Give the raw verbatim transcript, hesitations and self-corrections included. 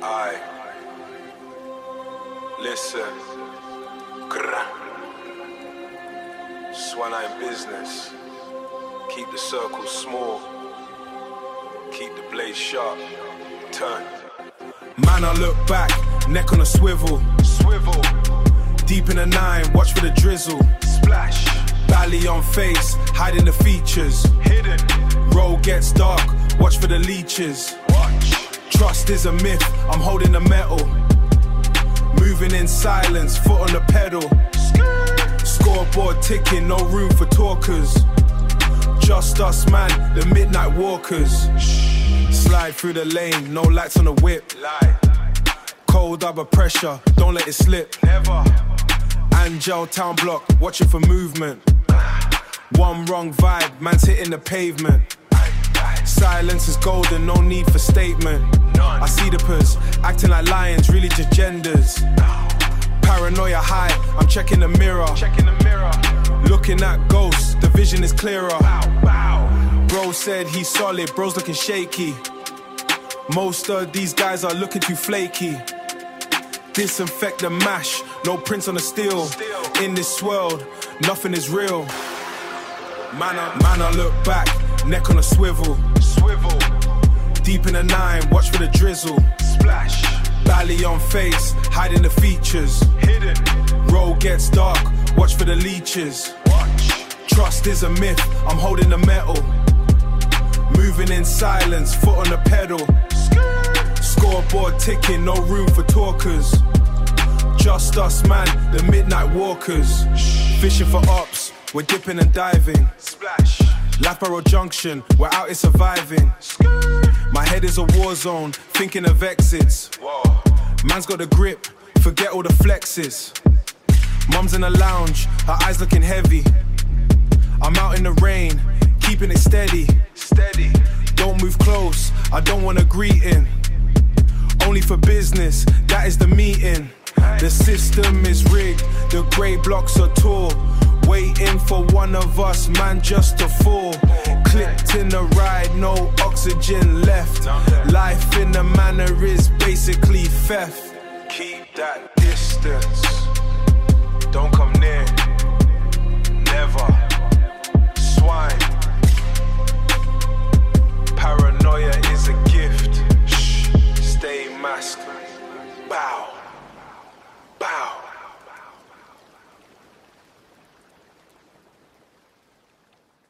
Aye. Listen. Grrrah. Swan in business. Keep the circle small. Keep the blade sharp. Turn. Man, I look back, neck on a swivel. Swivel. Deep in the nine, watch for the drizzle. Splash. Belly on face, hiding the features. Hidden. Road gets dark, watch for the leeches. Watch. Trust is a myth, I'm holding the metal. Moving in silence, foot on the pedal. Scoreboard ticking, no room for talkers. Just us, man, the midnight walkers. Slide through the lane, no lights on the whip. Lie. Cold upper pressure, don't let it slip. Never. Angel town block, watching for movement. One wrong vibe, man's hitting the pavement. Silence is golden, no need for statement. None. I see the pers, acting like lions, really just genders. Paranoia high, I'm checking the mirror. Checking the mirror. Looking at ghosts, the vision is clearer. Bow, bow. Bro said he's solid, bro's looking shaky. Most of these guys are looking too flaky. Disinfect the mash, no prints on the steel. In this world, nothing is real. Man, I, man, I look back, neck on a swivel. Swivel. Deep in the nine, watch for the drizzle. Splash. Belly on face, hiding the features. Hidden. Road gets dark, watch for the leeches. Watch. Trust is a myth, I'm holding the metal. Moving in silence, foot on the pedal. Scoreboard ticking, no room for talkers. Just us, man, the midnight walkers. Fishing for ops, we're dipping and diving. Splash. Loughborough Junction, we're out here surviving. My head is a war zone, thinking of exits. Whoa. Man's got the grip, forget all the flexes. Mum's in the lounge, her eyes looking heavy. I'm out in the rain, keeping it steady. Steady. Don't move close, I don't want a greeting. Only for business, that is the meeting. The system is rigged, the grey blocks are tall. Waiting for one of us, man, just to fall. Clipped in the ride, no oxygen left. Life in the manor is basically theft. Keep that distance.